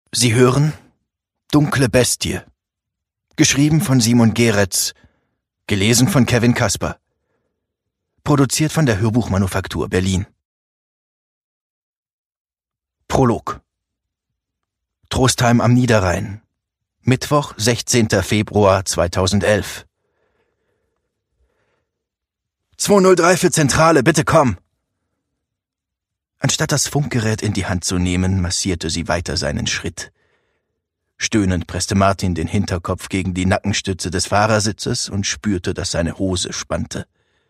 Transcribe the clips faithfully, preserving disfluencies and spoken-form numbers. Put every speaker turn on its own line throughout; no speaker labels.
Sie hören Dunkle Bestie. Geschrieben von Simon Geretz. Gelesen von Kevin Kasper. Produziert von der Hörbuchmanufaktur Berlin. Prolog. Trostheim am Niederrhein. Mittwoch, sechzehnter Februar zweitausendelf. zweihundertdrei für Zentrale, bitte komm! Anstatt das Funkgerät in die Hand zu nehmen, massierte sie weiter seinen Schritt. Stöhnend presste Martin den Hinterkopf gegen die Nackenstütze des Fahrersitzes und spürte, dass seine Hose spannte.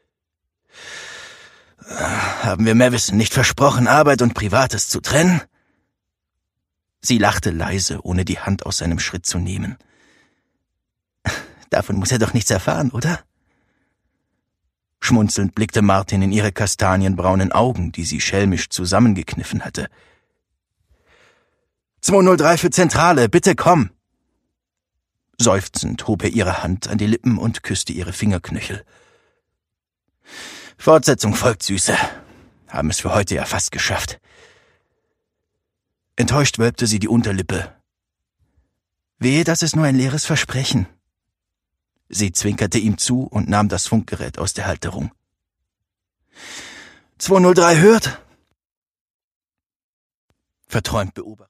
»Haben wir Mavison nicht versprochen, Arbeit und Privates zu trennen?« Sie lachte leise, ohne die Hand aus seinem Schritt zu nehmen. »Davon muss er doch nichts erfahren, oder?« Schmunzelnd blickte Martin in ihre kastanienbraunen Augen, die sie schelmisch zusammengekniffen hatte. »zweihundertdrei für Zentrale, bitte komm!« Seufzend hob er ihre Hand an die Lippen und küsste ihre Fingerknöchel. »Fortsetzung folgt, Süße. Haben es für heute ja fast geschafft.« Enttäuscht wölbte sie die Unterlippe. »Wehe, das ist nur ein leeres Versprechen.« Sie zwinkerte ihm zu und nahm das Funkgerät aus der Halterung. »zweihundertdrei hört!« Verträumt beobachtet.